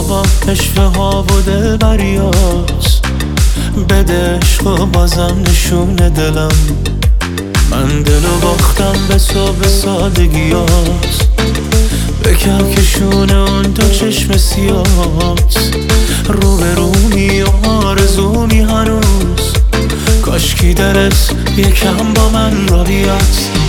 با اشوه ها و دلبریات، بده عشق و بازم نشونه دلم. من دلو باختم به تو به سادگیات، به کهکشون اون دو چشم سیات. رو به رومی و آرزومی هنوز، کاشکی دلت یکم با من را بیاد.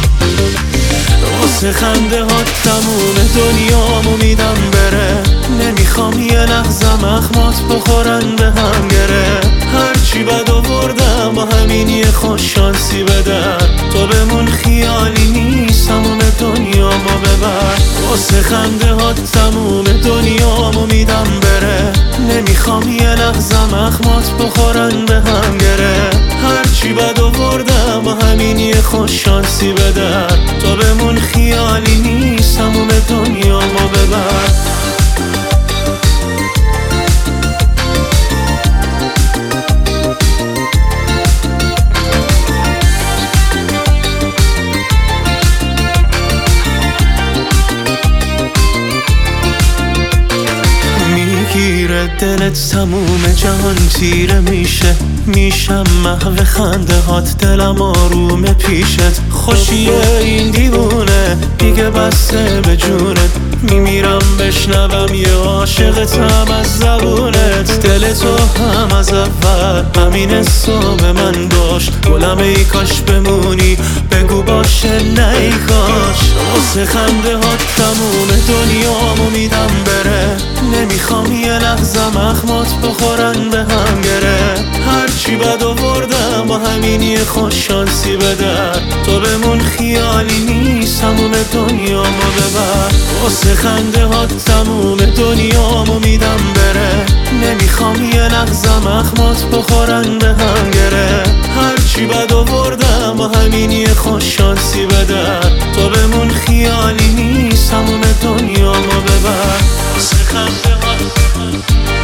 واسه خنده ها تموم دنیامو میدم بره، نمیخوام یه لحظه مخمات بخورن به هم گره. هرچی بد آوردم با همین یه خوش شانسی بدن، تو بمون خیالی نیست تموم دنیامو ببر. واسه خنده ها تموم دنیامو میدم بره، نمیخوام یه لحظه مخمات بخورن به هم گره. هرچی بد آوردم با همین یه خوش شانسی بدن، تو بمون خیالی نیست تموم دنیامو ببر. میگیره دلت تموم جهان تیره میشه، میشم محو خنده هات دلم آروم پیشت. خوشیه این دیوونه دیگه بسته به جونت، میمیرم بشنوم یه عاشقتم از زبونت. دل تو هم از اول همین حسو به من داشت، گلم ای کاش بمونی بگو باشه نه ای کاش. واسه خنده ها تموم دنیامو میدم بره، نمیخوام یه لحظه مخمات بخورن به هم گره. هرچی بد آوردم با همین یه خوش شانسی بدن، تو بمون خیالی نیست تموم دنیامو ببر. واسه خنده ها تموم دنیامو میدم بره، نمیخوام یه لحظه مخمات بخورن به هم گره. هرچی بد آوردم با همین یه خوش شانسی بدن، تو بمون خیالی نیست تموم دنیامو ببر. واسه خنده ها